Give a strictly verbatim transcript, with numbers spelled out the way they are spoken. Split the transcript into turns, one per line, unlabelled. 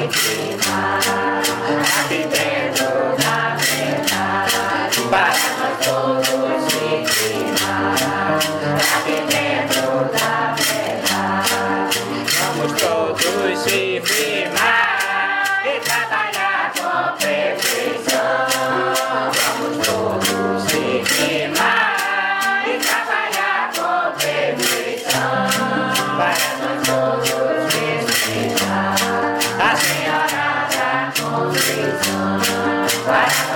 firmar aqui dentro da verdade, para nós todos se firmar aqui dentro da verdade. Vamos todos se firmar e trabalhar com perfeição. Vamos todos se firmar e trabalhar com perfeição, para nós todos respeitar a Senhora da Conceição. Para